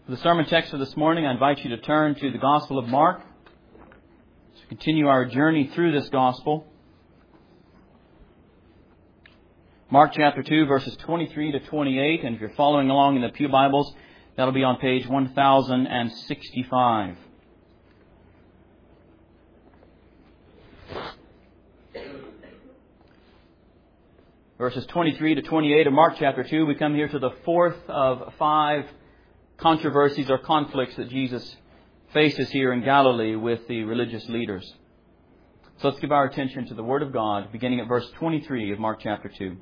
For the sermon text for this morning, I invite you to turn to the Gospel of Mark to continue our journey through this Gospel. Mark chapter 2, verses 23 to 28. And if you're following along in the Pew Bibles, that'll be on page 1065. Verses 23 to 28 of Mark chapter 2, we come here to the fourth of 5 controversies or conflicts that Jesus faces here in Galilee with the religious leaders. So let's give our attention to the Word of God, beginning at verse 23 of Mark chapter 2.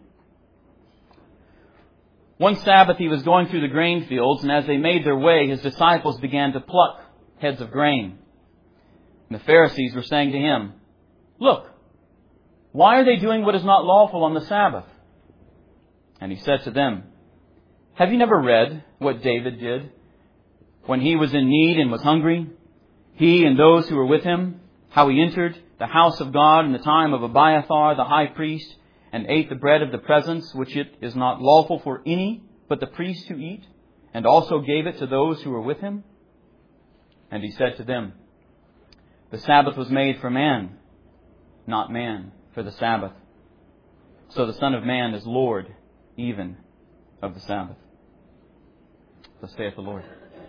One Sabbath he was going through the grain fields, and as they made their way, his disciples began to pluck heads of grain. And the Pharisees were saying to him, "Look, why are they doing what is not lawful on the Sabbath?" And he said to them, "Have you never read what David did when he was in need and was hungry? He and those who were with him, how he entered the house of God in the time of Abiathar the high priest, and ate the bread of the presence, which it is not lawful for any but the priest to eat, and also gave it to those who were with him?" And he said to them, "The Sabbath was made for man, not man for the Sabbath. So the Son of Man is Lord even of the Sabbath." Thus saith the Lord.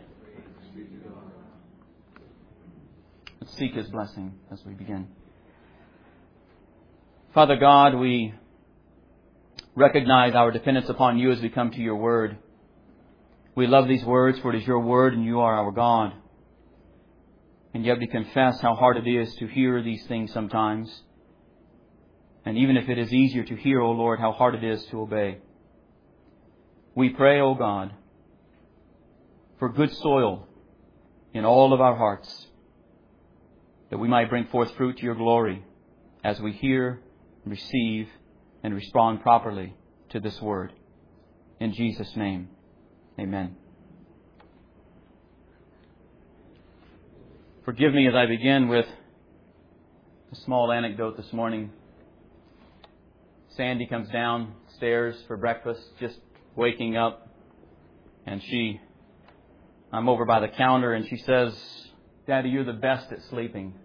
Let's seek His blessing as we begin. Father God, we recognize our dependence upon You as we come to Your Word. We love these words, for it is Your Word and You are our God. And yet we confess how hard it is to hear these things sometimes. And even if it is easier to hear, O Lord, how hard it is to obey. We pray, O God, for good soil in all of our hearts, that we might bring forth fruit to Your glory as we hear, receive, and respond properly to this Word. In Jesus' name, amen. Forgive me as I begin with a small anecdote this morning. Sandy comes downstairs for breakfast, just waking up, and I'm over by the counter, and she says, "Daddy, you're the best at sleeping."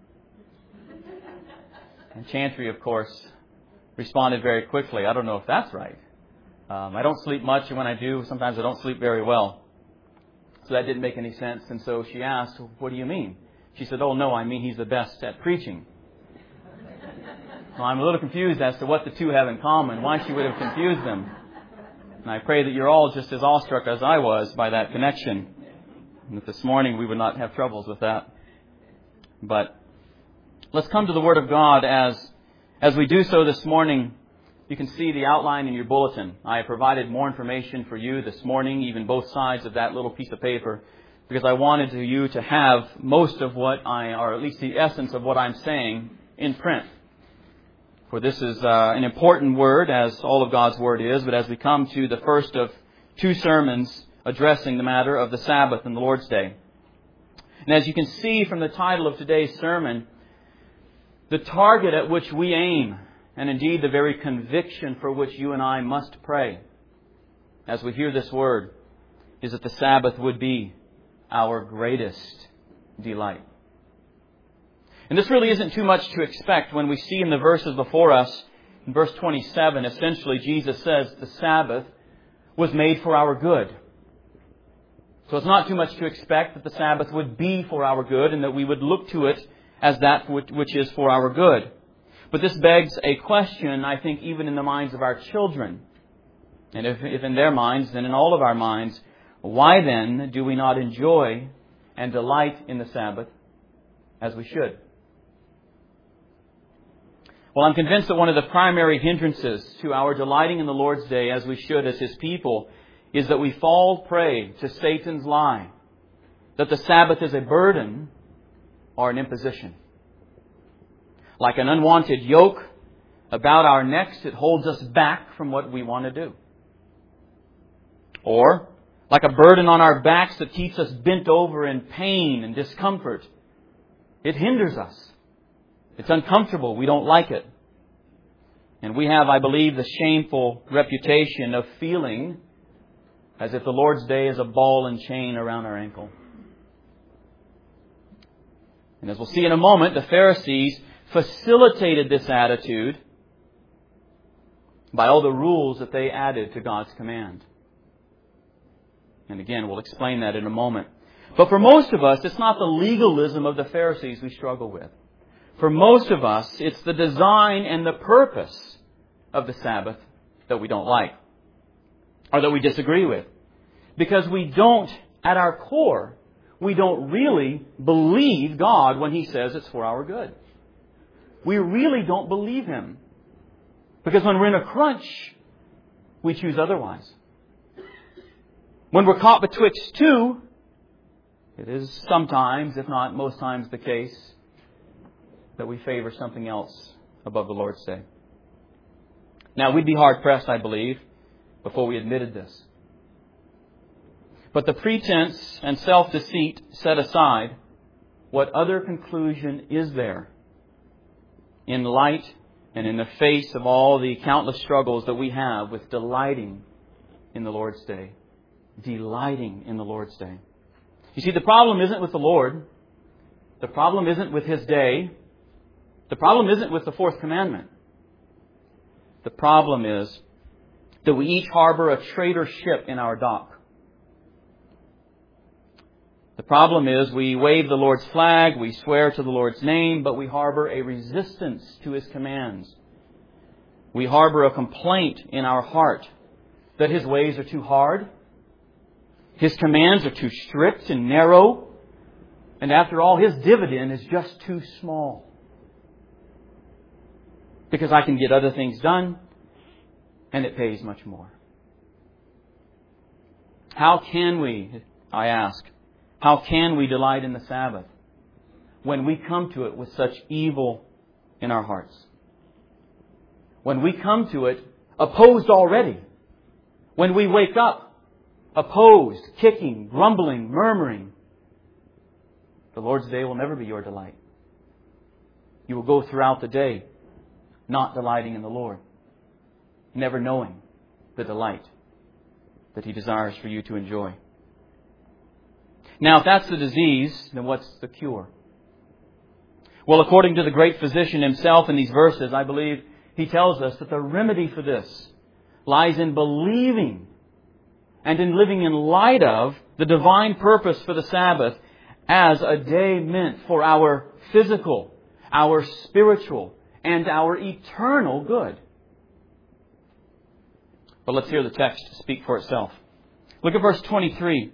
And Chantry, of course, responded very quickly, "I don't know if that's right. I don't sleep much, and when I do, sometimes I don't sleep very well." So that didn't make any sense, and so she asked, "What do you mean?" She said, "Oh, no, I mean he's the best at preaching." Well, I'm a little confused as to what the two have in common, why she would have confused them. And I pray that you're all just as awestruck as I was by that connection. And that this morning we would not have troubles with that. But let's come to the Word of God. As we do so this morning, you can see the outline in your bulletin. I have provided more information for you this morning, even both sides of that little piece of paper, because I wanted you to have most of or at least the essence of what I'm saying in print. For this is an important word, as all of God's Word is, but as we come to the first of 2 sermons addressing the matter of the Sabbath and the Lord's Day. And as you can see from the title of today's sermon, the target at which we aim, and indeed the very conviction for which you and I must pray as we hear this word, is that the Sabbath would be our greatest delight. And this really isn't too much to expect when we see in the verses before us, in verse 27, essentially Jesus says the Sabbath was made for our good. So it's not too much to expect that the Sabbath would be for our good and that we would look to it as that which is for our good. But this begs a question, I think, even in the minds of our children. And if in their minds, then in all of our minds, why then do we not enjoy and delight in the Sabbath as we should? Well, I'm convinced that one of the primary hindrances to our delighting in the Lord's Day as we should as His people is that we fall prey to Satan's lie that the Sabbath is a burden or an imposition. Like an unwanted yoke about our necks, it holds us back from what we want to do. Or, like a burden on our backs that keeps us bent over in pain and discomfort, it hinders us. It's uncomfortable. We don't like it. And we have, I believe, the shameful reputation of feeling as if the Lord's Day is a ball and chain around our ankle. And as we'll see in a moment, the Pharisees facilitated this attitude by all the rules that they added to God's command. And again, we'll explain that in a moment. But for most of us, it's not the legalism of the Pharisees we struggle with. For most of us, it's the design and the purpose of the Sabbath that we don't like, or that we disagree with. Because we don't, at our core, we don't really believe God when He says it's for our good. We really don't believe Him. Because when we're in a crunch, we choose otherwise. When we're caught betwixt two, it is sometimes, if not most times, the case that we favor something else above the Lord's Day. Now, we'd be hard-pressed, I believe, before we admitted this. But the pretense and self-deceit set aside, what other conclusion is there in light and in the face of all the countless struggles that we have with delighting in the Lord's Day? Delighting in the Lord's Day. You see, the problem isn't with the Lord. The problem isn't with His day. The problem isn't with the fourth commandment. The problem is that we each harbor a traitor ship in our dock. The problem is we wave the Lord's flag, we swear to the Lord's name, but we harbor a resistance to His commands. We harbor a complaint in our heart that His ways are too hard, His commands are too strict and narrow, and after all, His dividend is just too small. Because I can get other things done, and it pays much more. How can we, I ask, how can we delight in the Sabbath when we come to it with such evil in our hearts? When we come to it opposed already. When we wake up opposed, kicking, grumbling, murmuring. The Lord's Day will never be your delight. You will go throughout the day not delighting in the Lord, never knowing the delight that He desires for you to enjoy. Now, if that's the disease, then what's the cure? Well, according to the great physician himself in these verses, I believe he tells us that the remedy for this lies in believing and in living in light of the divine purpose for the Sabbath as a day meant for our physical, our spiritual, and our eternal good. But let's hear the text speak for itself. Look at verse 23.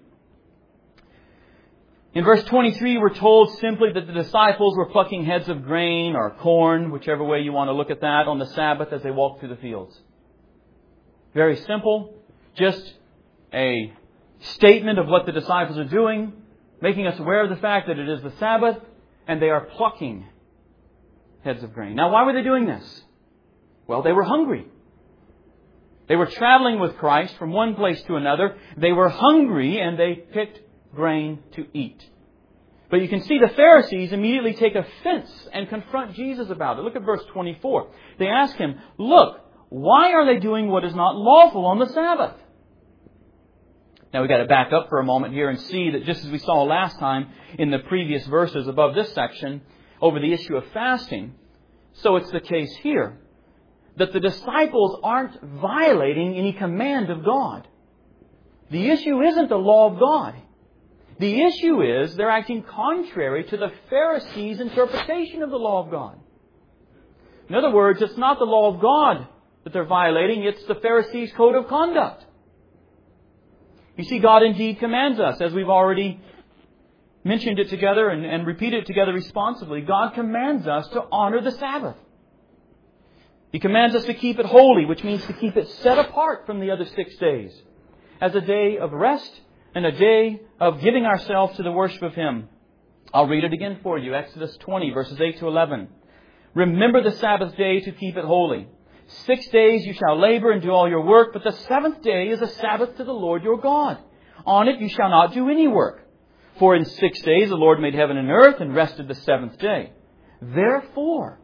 In verse 23, we're told simply that the disciples were plucking heads of grain or corn, whichever way you want to look at that, on the Sabbath as they walked through the fields. Very simple. Just a statement of what the disciples are doing, making us aware of the fact that it is the Sabbath, and they are plucking heads of grain. Now, why were they doing this? Well, they were hungry. They were traveling with Christ from one place to another. They were hungry and they picked grain to eat. But you can see the Pharisees immediately take offense and confront Jesus about it. Look at verse 24. They ask Him, "Look, why are they doing what is not lawful on the Sabbath?" Now we've got to back up for a moment here and see that just as we saw last time in the previous verses above this section, over the issue of fasting, so it's the case here, that the disciples aren't violating any command of God. The issue isn't the law of God. The issue is they're acting contrary to the Pharisees' interpretation of the law of God. In other words, it's not the law of God that they're violating, it's the Pharisees' code of conduct. You see, God indeed commands us, as we've already mentioned it together and repeated it together responsibly. God commands us to honor the Sabbath. He commands us to keep it holy, which means to keep it set apart from the other 6 days, as a day of rest and a day of giving ourselves to the worship of Him. I'll read it again for you. Exodus 20, verses 8 to 11. "Remember the Sabbath day to keep it holy. 6 days you shall labor and do all your work, but the seventh day is a Sabbath to the Lord your God. On it you shall not do any work. For in 6 days the Lord made heaven and earth and rested the seventh day. Therefore,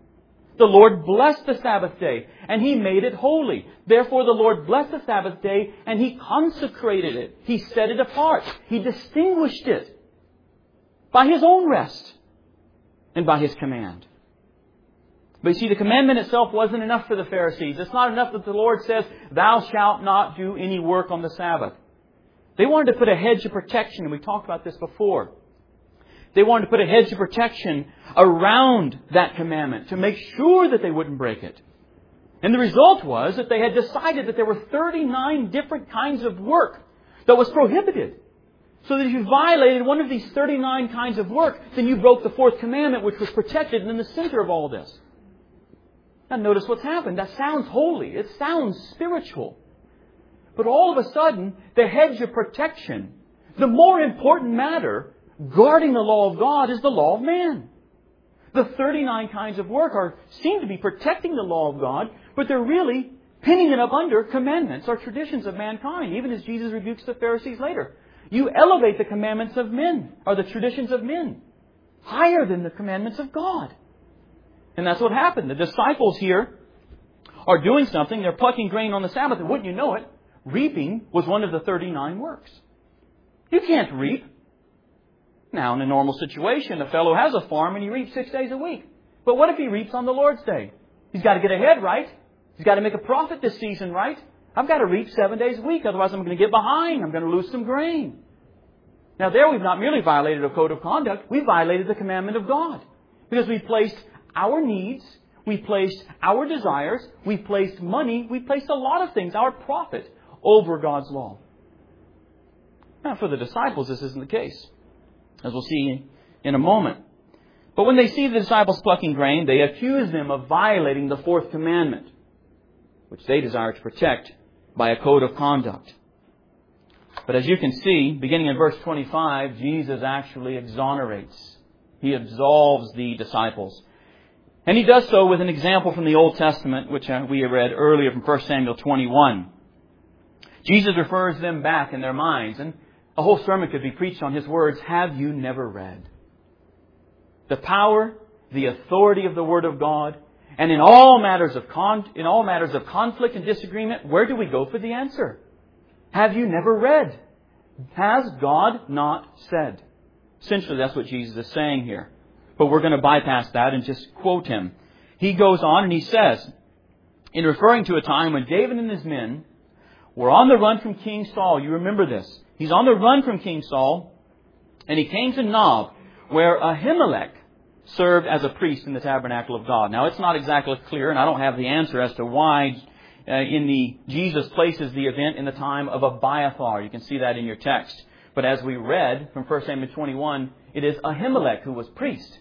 The Lord blessed the Sabbath day, and He made it holy. Therefore the Lord blessed the Sabbath day, and He consecrated it. He set it apart. He distinguished it by His own rest and by His command. But you see, the commandment itself wasn't enough for the Pharisees. It's not enough that the Lord says, "Thou shalt not do any work on the Sabbath." They wanted to put a hedge of protection, and we talked about this before. They wanted to put a hedge of protection around that commandment to make sure that they wouldn't break it. And the result was that they had decided that there were 39 different kinds of work that was prohibited. So that if you violated one of these 39 kinds of work, then you broke the fourth commandment, which was protected and in the center of all this. Now notice what's happened. That sounds holy. It sounds spiritual. But all of a sudden, the hedge of protection, the more important matter guarding the law of God, is the law of man. The 39 kinds of work seem to be protecting the law of God, but they're really pinning it up under commandments or traditions of mankind, even as Jesus rebukes the Pharisees later. You elevate the commandments of men, or the traditions of men, higher than the commandments of God. And that's what happened. The disciples here are doing something. They're plucking grain on the Sabbath. And wouldn't you know it, reaping was one of the 39 works. You can't reap. Now, in a normal situation, a fellow has a farm and he reaps 6 days a week. But what if he reaps on the Lord's Day? He's got to get ahead, right? He's got to make a profit this season, right? I've got to reap 7 days a week. Otherwise, I'm going to get behind. I'm going to lose some grain. Now, there we've not merely violated a code of conduct. We violated the commandment of God. Because we placed our needs, we placed our desires, we placed money, we placed a lot of things, our profit, over God's law. Now, for the disciples, this isn't the case, as we'll see in a moment. But when they see the disciples plucking grain, they accuse them of violating the fourth commandment, which they desire to protect by a code of conduct. But as you can see, beginning in verse 25, Jesus actually exonerates. He absolves the disciples. And He does so with an example from the Old Testament, which we read earlier from 1 Samuel 21. Jesus refers them back in their minds, and a whole sermon could be preached on His words, "Have you never read?" The power, the authority of the Word of God, and in all matters of conflict and disagreement, where do we go for the answer? Have you never read? Has God not said? Essentially, that's what Jesus is saying here. But we're going to bypass that and just quote Him. He goes on and He says, in referring to a time when David and his men were on the run from King Saul. You remember this. He's on the run from King Saul, and he came to Nob, where Ahimelech served as a priest in the tabernacle of God. Now, it's not exactly clear, and I don't have the answer as to why Jesus places the event in the time of Abiathar. You can see that in your text. But as we read from 1 Samuel 21, it is Ahimelech who was priest.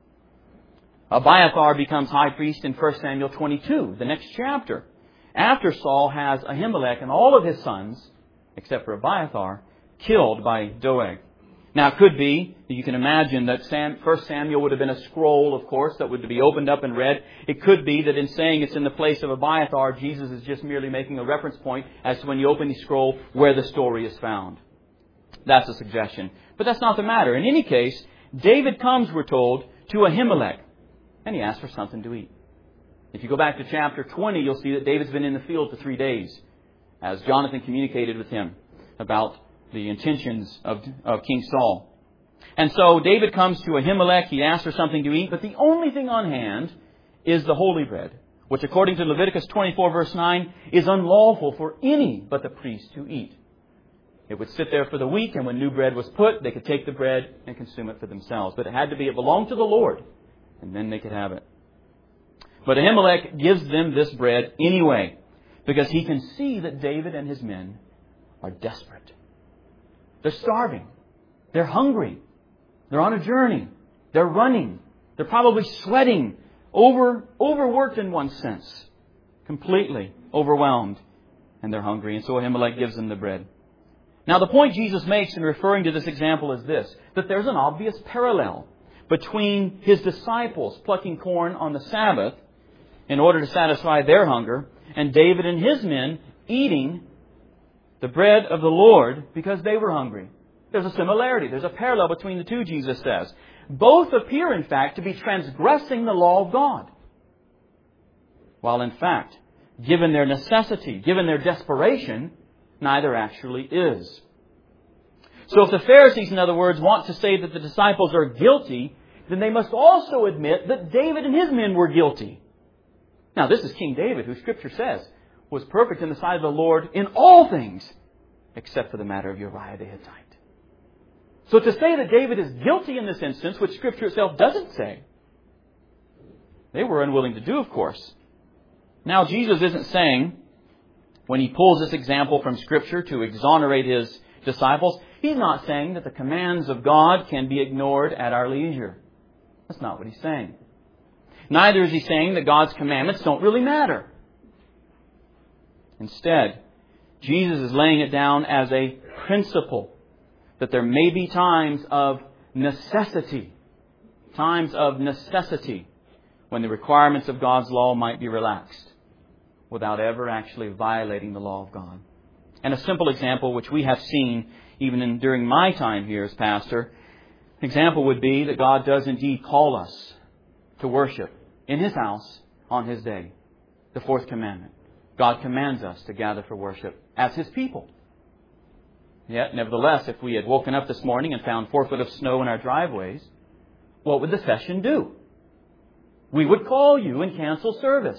Abiathar becomes high priest in 1 Samuel 22, the next chapter, after Saul has Ahimelech and all of his sons, except for Abiathar, killed by Doeg. Now, it could be, you can imagine that 1 Samuel would have been a scroll, of course, that would be opened up and read. It could be that in saying it's in the place of Abiathar, Jesus is just merely making a reference point as to when you open the scroll where the story is found. That's a suggestion. But that's not the matter. In any case, David comes, we're told, to Ahimelech, and he asks for something to eat. If you go back to chapter 20, you'll see that David's been in the field for 3 days, as Jonathan communicated with him about the intentions of King Saul. And so David comes to Ahimelech, he asks for something to eat, but the only thing on hand is the holy bread, which according to Leviticus 24 verse 9 is unlawful for any but the priest to eat. It would sit there for the week, and when new bread was put, they could take the bread and consume it for themselves. But it belonged to the Lord, and then they could have it. But Ahimelech gives them this bread anyway, because he can see that David and his men are desperate. They're starving. They're hungry. They're on a journey. They're running. They're probably sweating, overworked in one sense, completely overwhelmed, and they're hungry. And so Ahimelech gives them the bread. Now, the point Jesus makes in referring to this example is this, that there's an obvious parallel between His disciples plucking corn on the Sabbath in order to satisfy their hunger, and David and his men eating the bread of the Lord because they were hungry. There's a similarity. There's a parallel between the two, Jesus says. Both appear, in fact, to be transgressing the law of God. while in fact, given their necessity, given their desperation, neither actually is. So if the Pharisees, in other words, want to say that the disciples are guilty, then they must also admit that David and his men were guilty. Now, this is King David, who Scripture says was perfect in the sight of the Lord in all things, except for the matter of Uriah the Hittite. So to say that David is guilty in this instance, which Scripture itself doesn't say, they were unwilling to do, of course. Now, Jesus isn't saying, when He pulls this example from Scripture to exonerate His disciples, He's not saying that the commands of God can be ignored at our leisure. That's not what He's saying. Neither is He saying that God's commandments don't really matter. Instead, Jesus is laying it down as a principle that there may be times of necessity when the requirements of God's law might be relaxed without ever actually violating the law of God. And a simple example which we have seen even during my time here as pastor, an example would be that God does indeed call us to worship in His house on His day. The fourth commandment. God commands us to gather for worship as His people. Yet, nevertheless, if we had woken up this morning and found 4 foot of snow in our driveways, what would the session do? We would call you and cancel service.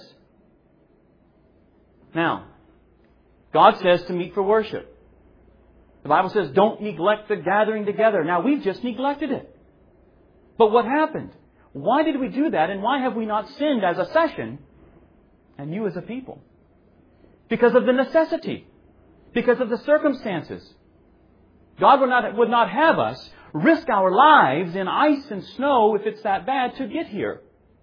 Now, God says to meet for worship. The Bible says, don't neglect the gathering together. Now, we've just neglected it. But what happened? Why did we do that? And why have we not sinned as a session and you as a people? Because of the necessity. Because of the circumstances. God would not have us risk our lives in ice and snow if it's that bad to get here.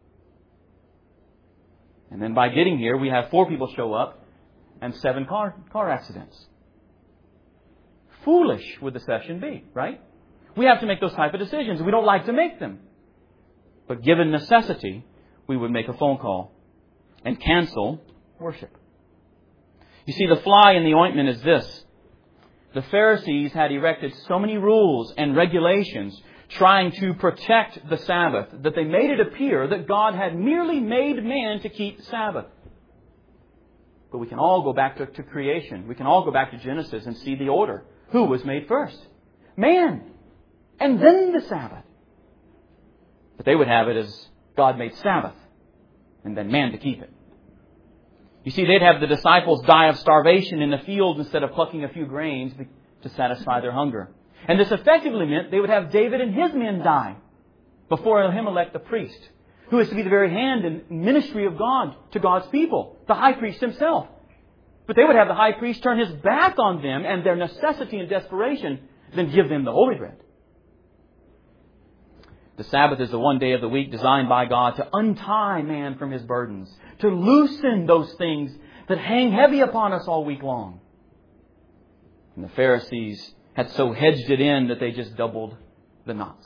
And then by getting here, we have 4 people show up and 7 car accidents. Foolish would the session be, right? We have to make those type of decisions. We don't like to make them. But given necessity, we would make a phone call and cancel worship. You see, the fly in the ointment is this. The Pharisees had erected so many rules and regulations trying to protect the Sabbath that they made it appear that God had merely made man to keep the Sabbath. But we can all go back to creation. We can all go back to Genesis and see the order. Who was made first? Man. And then the Sabbath. But they would have it as God made Sabbath and then man to keep it. You see, they'd have the disciples die of starvation in the fields instead of plucking a few grains to satisfy their hunger. And this effectively meant they would have David and his men die before Ahimelech the priest, who is to be the very hand and ministry of God to God's people, the high priest himself. But they would have the high priest turn his back on them and their necessity and desperation, then give them the holy bread. The Sabbath is the one day of the week designed by God to untie man from his burdens, to loosen those things that hang heavy upon us all week long. And the Pharisees had so hedged it in that they just doubled the knots.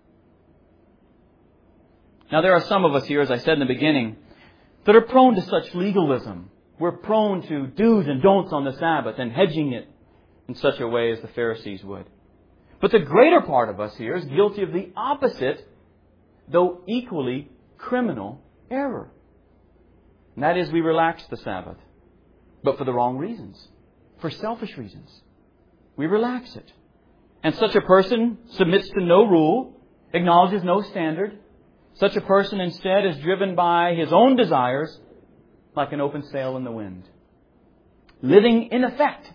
Now there are some of us here, as I said in the beginning, that are prone to such legalism. We're prone to do's and don'ts on the Sabbath and hedging it in such a way as the Pharisees would. But the greater part of us here is guilty of the opposite, though equally criminal error. And that is, we relax the Sabbath, but for the wrong reasons, for selfish reasons. We relax it. And such a person submits to no rule, acknowledges no standard. Such a person instead is driven by his own desires like an open sail in the wind. Living in effect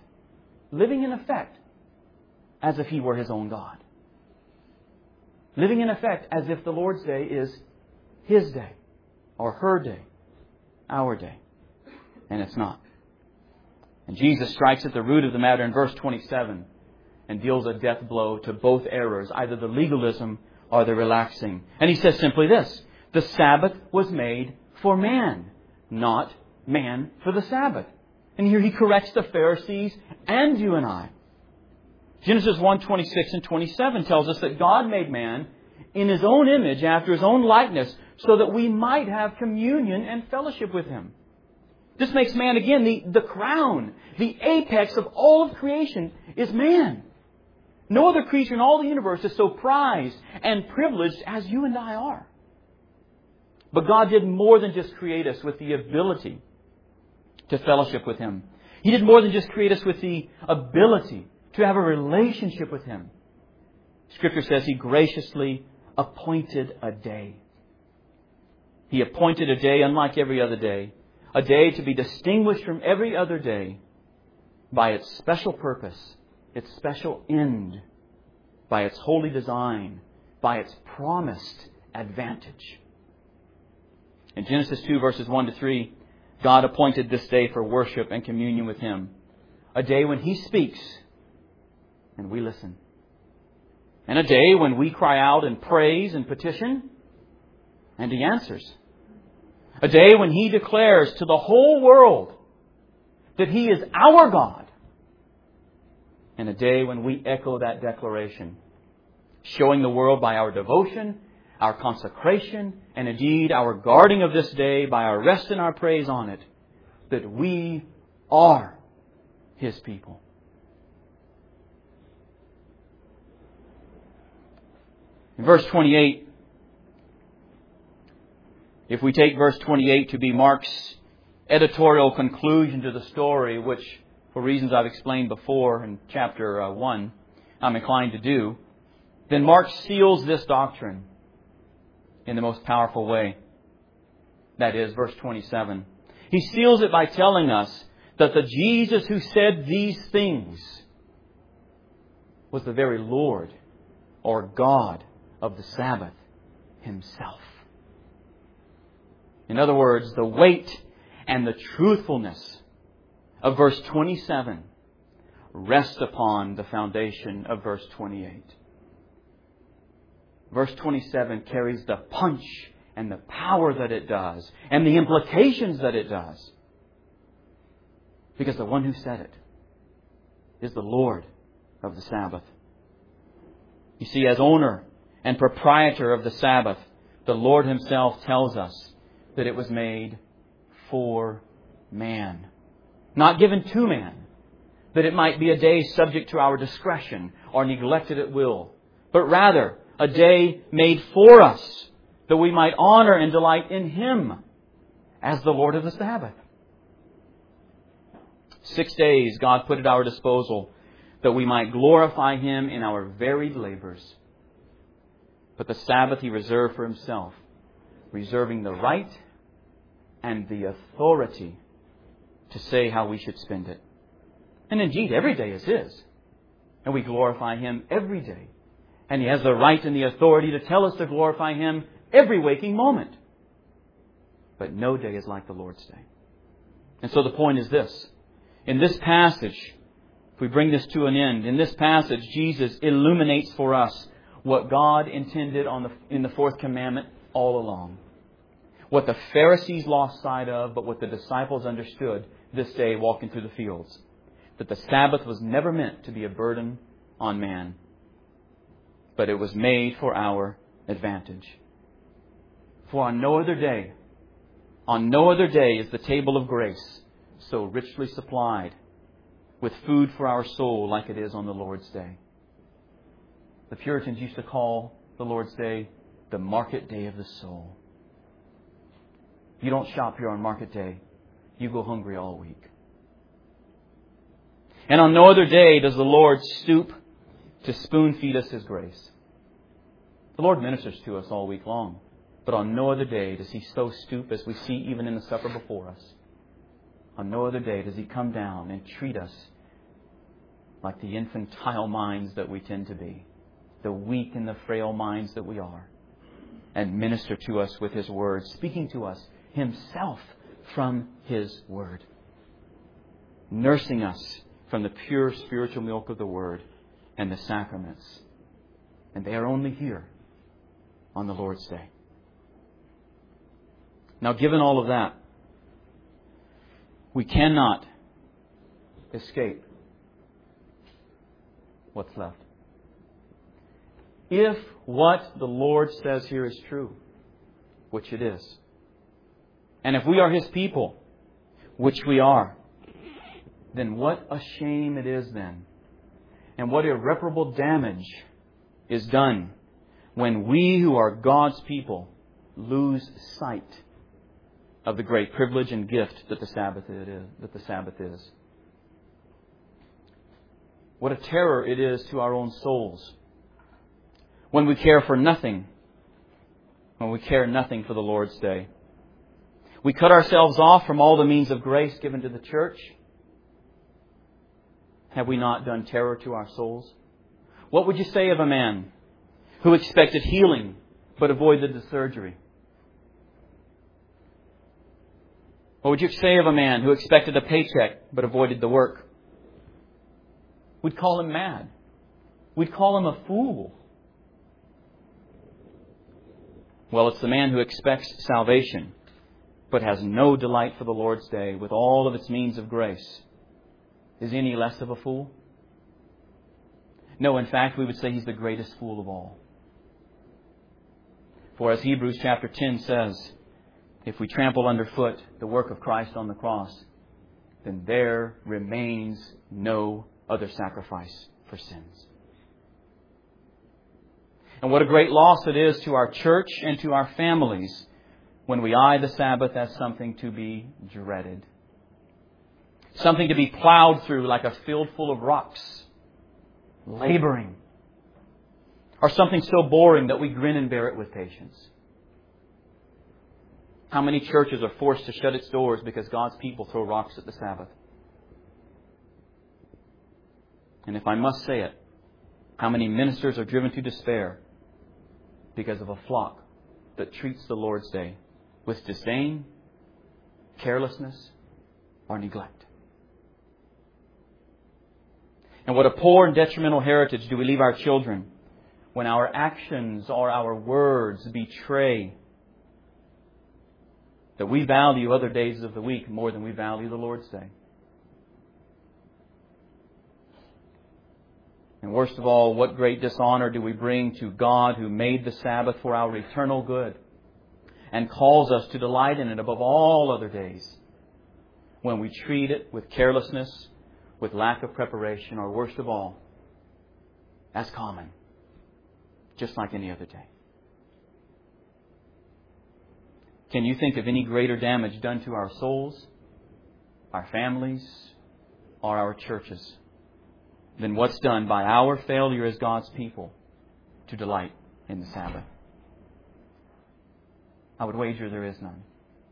as if he were his own God. Living in effect as if the Lord's day is his day or her day, our day. And it's not. And Jesus strikes at the root of the matter in verse 27 and deals a death blow to both errors, either the legalism or the relaxing. And He says simply this: the Sabbath was made for man, not man for the Sabbath. And here He corrects the Pharisees and you and I. Genesis 1:26 and 27 tells us that God made man in His own image, after His own likeness, so that we might have communion and fellowship with Him. This makes man, again, the crown, the apex of all of creation is man. No other creature in all the universe is so prized and privileged as you and I are. But God did more than just create us with the ability to fellowship with Him. He did more than just create us with the ability to have a relationship with Him. Scripture says He graciously appointed a day. He appointed a day unlike every other day. A day to be distinguished from every other day by its special purpose, its special end, by its holy design, by its promised advantage. In Genesis 2 verses 1 to 3, God appointed this day for worship and communion with Him. A day when He speaks and we listen. And a day when we cry out in praise and petition and He answers. A day when He declares to the whole world that He is our God. And a day when we echo that declaration, showing the world by our devotion, our consecration, and indeed our guarding of this day by our rest and our praise on it, that we are His people. In verse 28, if we take verse 28 to be Mark's editorial conclusion to the story, which for reasons I've explained before in chapter 1, I'm inclined to do, then Mark seals this doctrine in the most powerful way. That is, verse 27. He seals it by telling us that the Jesus who said these things was the very Lord or God of the Sabbath Himself. In other words, the weight and the truthfulness of verse 27 rest upon the foundation of verse 28. Verse 27 carries the punch and the power that it does and the implications that it does. Because the one who said it is the Lord of the Sabbath. You see, as owner and proprietor of the Sabbath, the Lord Himself tells us that it was made for man. Not given to man, that it might be a day subject to our discretion or neglected at will, but rather a day made for us, that we might honor and delight in Him as the Lord of the Sabbath. 6 days God put at our disposal that we might glorify Him in our varied labors. But the Sabbath He reserved for Himself, reserving the right and the authority to say how we should spend it. And indeed, every day is His. And we glorify Him every day. And He has the right and the authority to tell us to glorify Him every waking moment. But no day is like the Lord's day. And so the point is this. In this passage, if we bring this to an end, in this passage, Jesus illuminates for us what God intended in the fourth commandment all along. What the Pharisees lost sight of, but what the disciples understood this day walking through the fields. That the Sabbath was never meant to be a burden on man, but it was made for our advantage. For on no other day is the table of grace so richly supplied with food for our soul like it is on the Lord's day. The Puritans used to call the Lord's Day the market day of the soul. You don't shop here on market day. You go hungry all week. And on no other day does the Lord stoop to spoon feed us His grace. The Lord ministers to us all week long. But on no other day does He so stoop as we see even in the supper before us. On no other day does He come down and treat us like the infantile minds that we tend to be. The weak and the frail minds that we are. And minister to us with His Word, speaking to us Himself from His Word. Nursing us from the pure spiritual milk of the Word and the sacraments. And they are only here on the Lord's Day. Now, given all of that, we cannot escape what's left. If what the Lord says here is true, which it is, and if we are His people, which we are, then what a shame it is then, and what irreparable damage is done when we who are God's people lose sight of the great privilege and gift that the Sabbath is. What a terror it is to our own souls when we care for nothing, when we care nothing for the Lord's day. We cut ourselves off from all the means of grace given to the church. Have we not done terror to our souls? What would you say of a man who expected healing but avoided the surgery? What would you say of a man who expected a paycheck but avoided the work? We'd call him mad. We'd call him a fool. Well, it's the man who expects salvation but has no delight for the Lord's day with all of its means of grace. Is he any less of a fool? No, in fact, we would say he's the greatest fool of all. For as Hebrews chapter 10 says, if we trample underfoot the work of Christ on the cross, then there remains no other sacrifice for sins. And what a great loss it is to our church and to our families when we eye the Sabbath as something to be dreaded. Something to be plowed through like a field full of rocks, laboring. Or something so boring that we grin and bear it with patience. How many churches are forced to shut its doors because God's people throw rocks at the Sabbath? And if I must say it, how many ministers are driven to despair because of a flock that treats the Lord's day with disdain, carelessness, or neglect? And what a poor and detrimental heritage do we leave our children when our actions or our words betray that we value other days of the week more than we value the Lord's day. And worst of all, what great dishonor do we bring to God who made the Sabbath for our eternal good and calls us to delight in it above all other days when we treat it with carelessness, with lack of preparation, or worst of all, as common, just like any other day. Can you think of any greater damage done to our souls, our families, or our churches than what's done by our failure as God's people to delight in the Sabbath? I would wager there is none.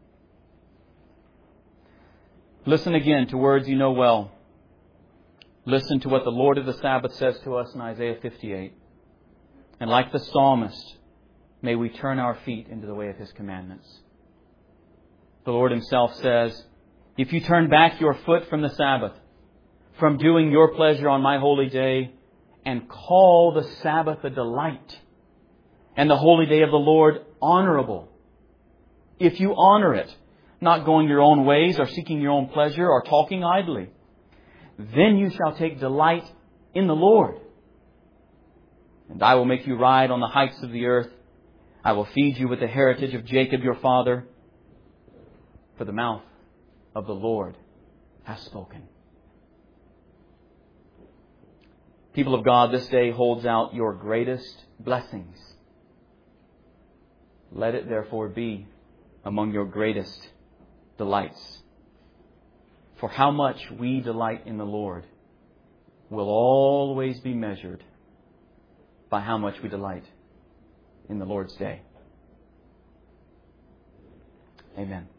Listen again to words you know well. Listen to what the Lord of the Sabbath says to us in Isaiah 58. And like the psalmist, may we turn our feet into the way of His commandments. The Lord Himself says, if you turn back your foot from the Sabbath, from doing your pleasure on my holy day, and call the Sabbath a delight, and the holy day of the Lord honorable, if you honor it, not going your own ways or seeking your own pleasure or talking idly, then you shall take delight in the Lord. And I will make you ride on the heights of the earth. I will feed you with the heritage of Jacob your father. For the mouth of the Lord has spoken. People of God, this day holds out your greatest blessings. Let it therefore be among your greatest delights. For how much we delight in the Lord will always be measured by how much we delight in the Lord's day. Amen.